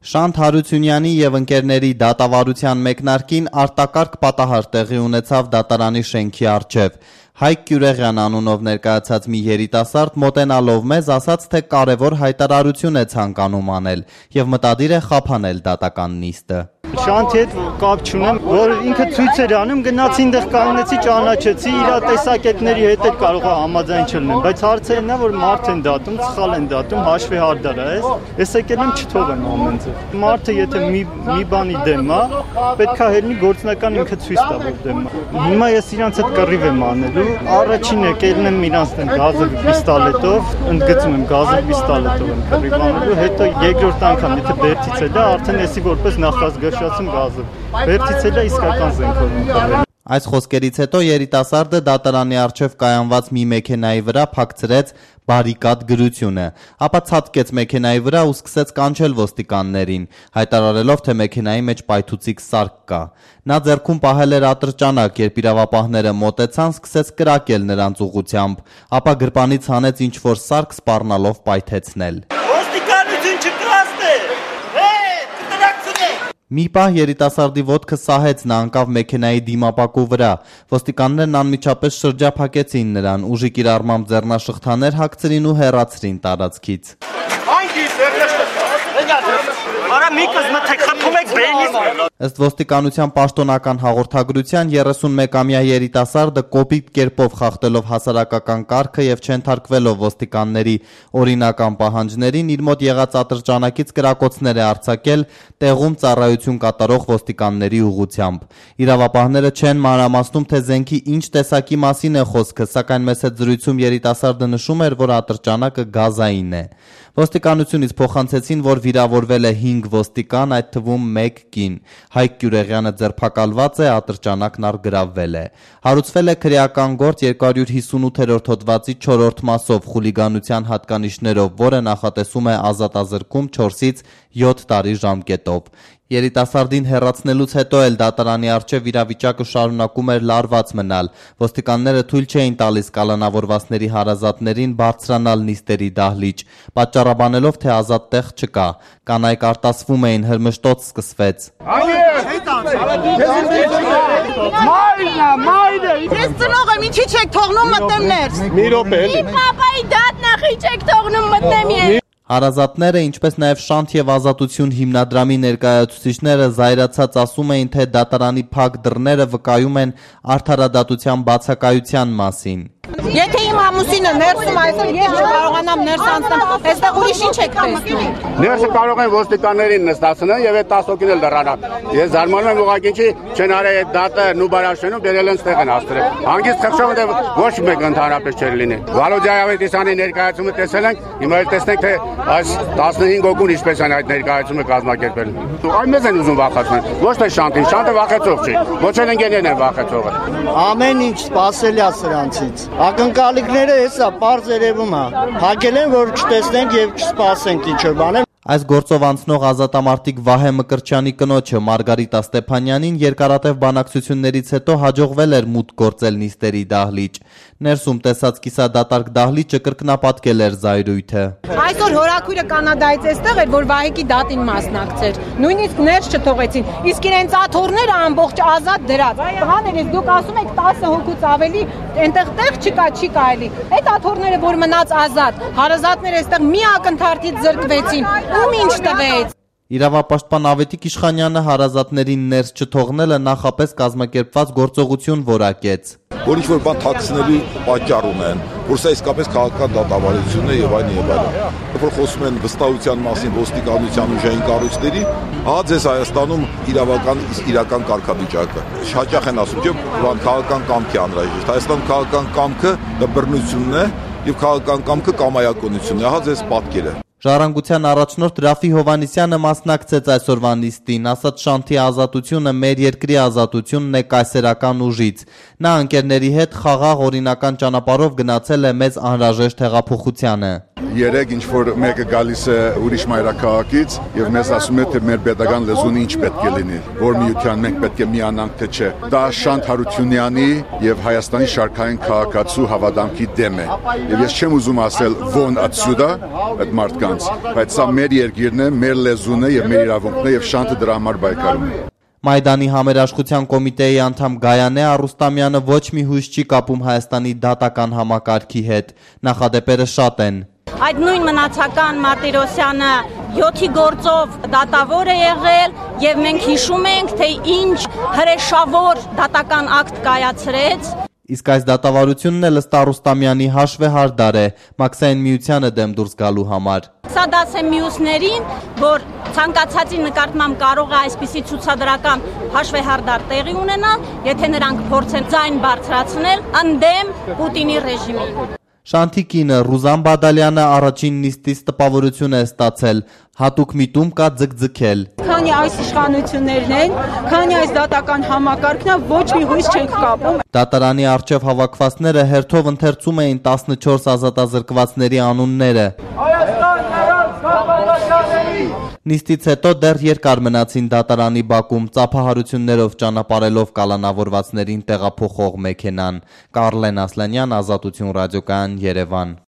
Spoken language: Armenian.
Շանթ Հարությունյանի եւ ընկերների դատավարության մեկնարկին արտակարգ պատահար տեղի ունեցավ դատարանի շենքի առջև։ Հայկ Կյուրեղյան անունով ներկայացած մի երիտասարդ մոտենալով մեզ ասաց, թե կարևոր հայտարարություն է ցանկանում անել եւ մտադիր է խափանել դատական նիստը։ Շանթի հետ կապ չունեմ, որ ինքը ցույց էր անում, գնացի այնտեղ կանգնեցի, ճանաչեցի, իր տեսակետների հետ էլ կարող է համաձայն չլինեմ, բայց հարցը նա որ մարդ են դատում, սխալ են դատում, հաշվի հարդար է, ես եկել եմ չթողեմ ամեն ձև։ Մարդը եթե մի բանի դեմ է, պետք է հերնի գործնական ինքը ցույց տա որ դեմ է։ Հիմա ես իրանց հետ կռիվ եմ անելու, առաջին եկելն եմ իրանց դեմ գազովի պիստոլետով, ընդգծում եմ գազովի պիստոլետով եմ կռիվ անելու, հետո երկրորդ անգամ եթե բերտից էլ է, արդեն էսի որպես նախազգաշացում գազով։ Բերտից էլ է իսկական զենքով ընկրվել։ Այս խոսքերից հետո երիտասարդը դատարանի առջև կայանված մի մեքենայի վրա փակցրեց բարիկադ գրությունը, ապա ցատկեց մեքենայի վրա ու սկսեց կանչել ոստիկաններին, հայտարարելով, թե մեքենայի մեջ պայթուցիկ սարք կա։ Նա ձեռքում պահել էր ատրճանակ, երբ իրավապահները մոտեցան, սկսեց կրակել նրանց ուղղությամբ, ապա գրպանից հանեց ինչ-որ սարք սպառնալով պայթեցնել։ Ոստիկանություն չկրասնե։ Մի պահ երիտասարդի ոտքը սահեց, նա ընկավ մեքենայի դիմապակու վրա։ Ոստիկաններն անմիջապես շրջափակեցին նրան, ուժի կիրառմամբ ձեռնաշղթաներ հագցրին ու հեռացրին տարածքից։ Ըստ ոստիկանության պաշտոնական հաղորդագրության 31-ամյա երիտասարդը կոպիտ կերպով խախտելով հասարակական կարգը եւ չընթարկվելով ոստիկանների օրինական պահանջներին իր մոտ եղած ատրճանակից կրակոցներ է արձակել տեղում ծառայություն կատարող ոստիկանների ուղղությամբ։ Իրավապահները չեն մանրամասնում, թե զենքի ինչ տեսակի մասին է խոսքը, սակայն մեծ զրույցում երիտասարդը նշում էր, որ ատրճանակը գազային է։ Ոստիկանությունից փոխանցեցին, որ վիրավորվել է 5 ոստիկան, այդ թվում 1 կին։ Հայկ Կյուրեղյանը ձերբակալված է, ատրճանակն առգրավվել է։ Հարուցվել է քրեական գործ 258-րդ հոդվածի 4-րդ մասով խուլիգանության հատկանիշներով, որը նախատեսում է ազատազրկում 4-ից 7 տարի ժամկետով։ Երիտասարդին հեռացնելուց հետո էլ դատարանի առջև իրավիճակը շարունակում էր լարված մնալ։ Ոստիկանները թույլ չէին տալիս կալանավորվածների հարազատներին բարձրանալ նիստերի դահլիճ, պատճառաբանելով, թե ազատ տեղ չկա։ Կանայք արտասվում էին, հրմշտոց սկսվեց։ Ես ծնող եմ, ինչի չեք թողնում մտնեմ ներս։ Մի րոպե էլի։ Իմ պապայի դատն ախի չեք թողնում մտնեմ ես։ Հարազատները, ինչպես նաև Շանթ եւ Ազատություն հիմնադրամի ներկայացուցիչները զայրացած ասում էին, թե դատարանի փակ դռները վկայում են արդարադատության բացակայության մասին։ Եթե իմ ամուսինը ներսում այսօր ես չկարողանամ ներս անցնել, այստեղ ուրիշ ինչ եք տեսնում։ Ներսը կարող են ոստիկաններին նստացնել եւ այդ 10 հոգին էլ դրանա։ Ես զարմանում եմ ուղղակի ինչի չեն արել այդ դատը նուբարաշենում, բերել են ստեղ են աստրել։ Հանգիստ խղճով դե ոչ մեկ ընդհանրապես չէր լինի։ Վալոդիա Ավետիսյանի ներկայացումը տեսել ենք, հիմա էլ տեսնենք թե այս 15 հոգուն ինչպես են այդ ներկայացումը կազմակերպել։ Այն մեզ են ուզում վախեցնել, ոչ թե Շանթին, Շանթը վախեցող չի։ Ոչ էլ ընկերներն են վախեցողը։ Ամեն ինչ սпасելի է սրանցից։ Ակնկալիքները հեսա պարզ երևում է։ Հագել են, որ չտեսնենք եւ չսպասենք ինչ-որ բան։ Այս գործով անցնող ազատամարտիկ Վահե Մկրտչյանի կնոջը Մարգարիտա Ստեփանյանին երկարատև բանակցություններից հետո հաջողվել էր մուտք գործել նիստերի դահլիճ։ Ներսում տեսած կիսադատարկ դահլիճը կրկնապատկել էր զայրույթը։ Այսօր հորաքույրը Կանադայից էստեղ էր, որ Վահեկի դատին մասնակցեր։ Նույնիսկ ներս չթողեցին։ Իսկ իրենց աթոռները ամբողջ ազատ դրած։ Տղաներս դուք ասում եք 10 հոգուց ավելի այնտեղ տեղ չկա, չի կարելի։ Այդ աթոռները որ մնաց ազատ, հարազատները այստեղ մի ակնթարթից զրկվեցին։ Ում ինչ տվեց։ Իրավապաշտպան Ավետիք Իշխանյանը հարազատներին ներս չթողնելը նախապես կազմակերպված գործողություն որակեց։ Որ ինչ-որ բան թաքցնելու պատճառ ունեն, որ սա իսկապես քաղաքական դատավարություն է եւ այլն եւ այլն։ Որ խոսում են վստահության մասին ոստիկանության ուժային կառույցների, հա ձեզ Հայաստանում իրական կարգավիճակը։ Հաճախ են ասում, թե բան քաղաքական կամք է անհրաժեշտ։ Հայաստանում քաղաքական կամքը դա բռնությունն է եւ քաղաքական կամքը կամայականությունն է։ Հա ձեզ պատկերը։ Ժառանգության առաջնորդ Ռաֆի Հովհաննիսյանը մասնակցեց այսօրվա նիստին, ասաց Շանթի ազատությունը մեր երկրի ազատությունն է կայսերական ուժից։ Նա ընկերների հետ խաղաղ օրինական ճանապարհով գնացել է մեծ անհրաժեշտ հեղափոխությանը։ Երեք ինչ որ մեկը գալիս է ուրիշ մայրաքաղաքից եւ մեզ ասում է թե մեր pedagogan լեզուն ինչ պետք է լինի, որ միության մենք պետք է միանանք թե չէ։ Դա Շանթ Հարությունյանի եւ Հայաստանի շարքային քաղաքացու հավատամքի դեմ է։ Եվ ես չեմ ուզում ասել «Վոն отсюда» այդ մարդկանց, բայց սա մեր երկիրն է, մեր լեզուն է եւ մեր իրավունքն է եւ Շանթը դրա համար պայքարում է։ Մայդանի համերաշխության կոմիտեի անդամ Գայանե Արուստամյանը ոչ մի հույս չի կապում Հայաստանի դատական համակարգի հետ, նախադեպերը շատ են։ Այդ նույն մնացական Մարտիրոսյանը 7-ի գործով դատավոր է եղել եւ մենք հիշում ենք, թե ինչ հրեշավոր դատական ակտ կայացրեց։ Իսկ այս դատավարությունն էլ ըստ Արուստամյանի հաշվեհարդար է Մաքսային միությանը դեմ դուրս գալու համար։ Սա դաս է մյուսներին, որ ցանկացածի նկատմամբ կարող է այսպիսի ցուցադրական հաշվեհարդար տեղի ունենալ, եթե նրանք փորձեն ձայն բարձրացնել ընդդեմ Պուտինի ռեժիմի։ Շանթի կինը Ռուզան Բադալյանը առաջին նիստից տպավորություն է ստացել, հատուկ միտում կա ձգձգել։ Քանի այս իշխանություններն են, քանի այս դատական համակարգն է, ոչ մի հույս չենք կապում։ Դատարանի առջև հավաքվածները հերթով ընթերցում էին 14 ազատազրկվածների անունները։ Նիստից հետո դեռ երկար մնացին դատարանի բակում ծափահարություններով ճանապարհելով կալանավորվածներին տեղափոխող մեքենան։ Կարլեն Ասլանյան, Ազատություն ռադիոկայան, Երևան։